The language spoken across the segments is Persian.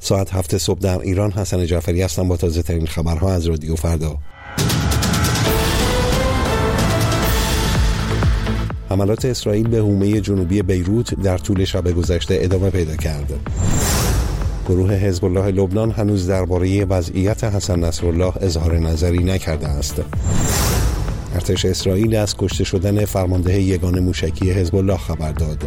ساعت 7 صبح در ایران. حسن جعفری هستم با تازه ترین خبرها از رادیو فردا. حملات اسرائیل به حومه جنوبی بیروت در طول شب گذشته ادامه پیدا کرد. گروه حزب الله لبنان هنوز درباره وضعیت حسن نصرالله اظهار نظری نکرده است. ارتش اسرائیل از کشته شدن فرمانده یگان موشکی حزب الله خبر داد.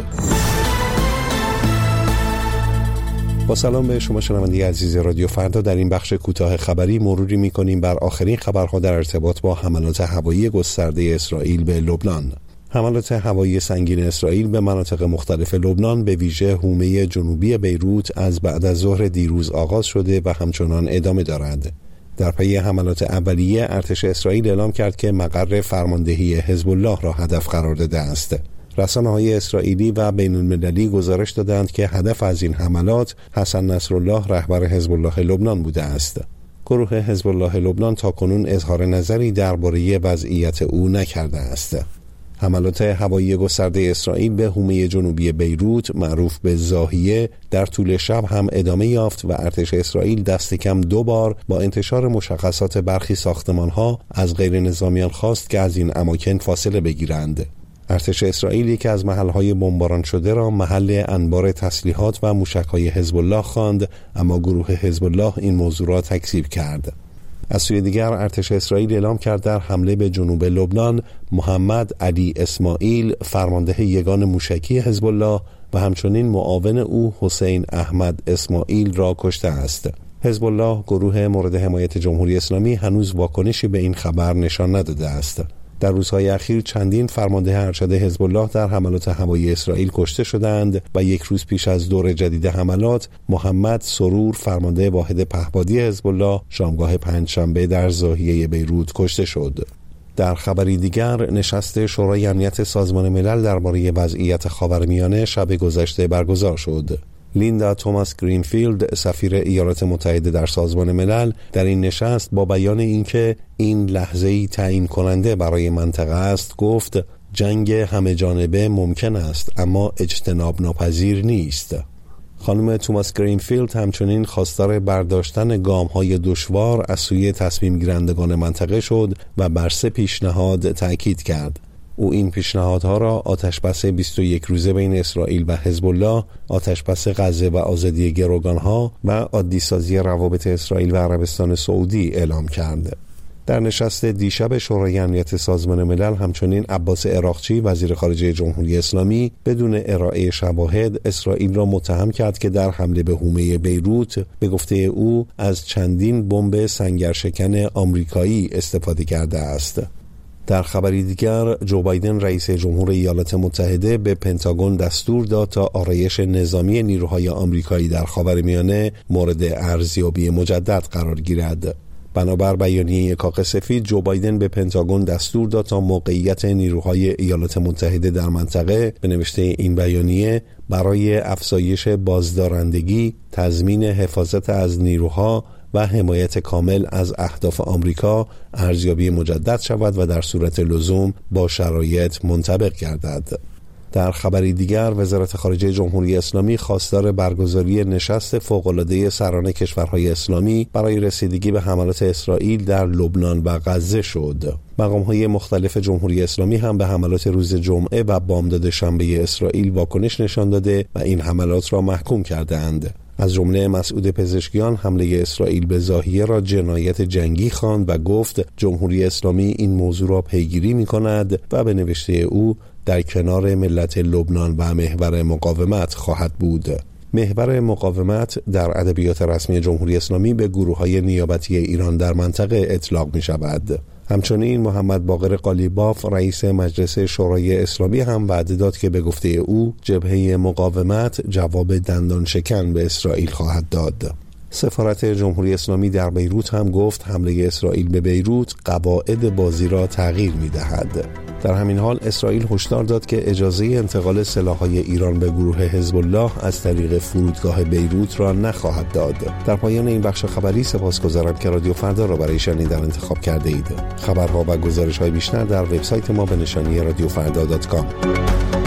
با سلام به شما شنونده عزیز رادیو فردا. در این بخش کوتاه خبری مروری می‌کنیم بر آخرین خبرها در ارتباط با حملات هوایی گسترده اسرائیل به لبنان. حملات هوایی سنگین اسرائیل به مناطق مختلف لبنان به ویژه حومه جنوبی بیروت از بعد از ظهر دیروز آغاز شده و همچنان ادامه دارد. در پی حملات اولیه ارتش اسرائیل اعلام کرد که مقر فرماندهی حزب الله را هدف قرار داده است. رسانه‌های اسرائیلی و بین‌المللی گزارش دادند که هدف از این حملات حسن نصرالله رهبر حزب الله لبنان بوده است. گروه حزب الله لبنان تاکنون اظهار نظری درباره وضعیت او نکرده است. حملات هوایی گسترده اسرائیل به حومه جنوبی بیروت معروف به ضاحیه در طول شب هم ادامه یافت و ارتش اسرائیل دست کم 2 بار با انتشار مشخصات برخی ساختمان‌ها از غیر نظامیان خواست که از این اماکن فاصله بگیرند. ارتش اسرائیل یکی از محل‌های بمباران شده را محل انبار تسلیحات و موشک‌های حزب الله خواند، اما گروه حزب الله این موضوع را تکذیب کرد. از سوی دیگر ارتش اسرائیل اعلام کرد در حمله به جنوب لبنان محمد علی اسماعیل فرمانده یگان موشکی حزب الله و همچنین معاون او حسین احمد اسماعیل را کشته است. حزب الله، گروه مورد حمایت جمهوری اسلامی، هنوز واکنشی به این خبر نشان نداده است. در روزهای اخیر چندین فرمانده ارشد حزب الله در حملات هوایی اسرائیل کشته شدند و یک روز پیش از دور جدید حملات محمد سرور فرمانده واحد پهپادی حزب الله شامگاه پنجشنبه در ضاحیه بیروت کشته شد. در خبری دیگر، نشست شورای امنیت سازمان ملل درباره وضعیت خاورمیانه شب گذشته برگزار شد. لیندا توماس گرینفیلد، سفیر ایالات متحده در سازمان ملل، در این نشست با بیان اینکه این لحظه‌ای تعیین کننده برای منطقه است گفت جنگ همه جانبه ممکن است اما اجتناب ناپذیر نیست. خانم توماس گرینفیلد همچنین خواستار برداشتن گام‌های دشوار از سوی تصمیم گیرندگان منطقه شد و بر 3 پیشنهاد تأکید کرد. او این پیشنهادها را آتشبس 21 روزه بین اسرائیل و حزب الله، آتشبس غزه و آزادی گروگانها و عادی‌سازی روابط اسرائیل و عربستان سعودی اعلام کرد. در نشست دیشب شورای امنیت سازمان ملل همچنین عباس عراقچی، وزیر خارجه جمهوری اسلامی، بدون ارائه شواهد اسرائیل را متهم کرد که در حمله به حومه بیروت به گفته او از چندین بمب سنگرشکن آمریکایی استفاده کرده است. در خبری دیگر، جو بایدن رئیس جمهور ایالات متحده به پنتاگون دستور داد تا آرایش نظامی نیروهای آمریکایی در خاورمیانه مورد ارزیابی مجدد قرار گیرد. بنابر بیانیه کاخ سفید، جو بایدن به پنتاگون دستور داد تا موقعیت نیروهای ایالات متحده در منطقه، به نوشته این بیانیه، برای افزایش بازدارندگی، تضمین حفاظت از نیروها و حمایت کامل از اهداف آمریکا ارزیابی مجدد شود و در صورت لزوم با شرایط منطبق گردد. در خبری دیگر، وزارت خارجه جمهوری اسلامی خواستار برگزاری نشست فوق‌العاده سران کشورهای اسلامی برای رسیدگی به حملات اسرائیل در لبنان و غزه شد. مقام‌های مختلف جمهوری اسلامی هم به حملات روز جمعه و بامداد شنبه اسرائیل واکنش نشان داده و این حملات را محکوم کردند. از جمله مسعود پزشکیان حمله اسرائیل به ضاحیه را جنایت جنگی خواند و گفت جمهوری اسلامی این موضوع را پیگیری می‌کند و به نوشته او در کنار ملت لبنان و محور مقاومت خواهد بود. محور مقاومت در ادبیات رسمی جمهوری اسلامی به گروه‌های نیابتی ایران در منطقه اطلاق می‌شود. همچنین محمد باقر قالیباف رئیس مجلس شورای اسلامی هم وعده داد که به گفته او جبهه مقاومت جواب دندان شکن به اسرائیل خواهد داد. سفارت جمهوری اسلامی در بیروت هم گفت حمله اسرائیل به بیروت قواعد بازی را تغییر می‌دهد. در همین حال اسرائیل هشدار داد که اجازه انتقال سلاح‌های ایران به گروه حزب الله از طریق فرودگاه بیروت را نخواهد داد. در پایان این بخش خبری سپاسگزارم که رادیو فردا را برای شنیدن انتخاب کرده اید. خبرها و گزارش‌های بیشتر در وبسایت ما به نشانی radiofrda.com.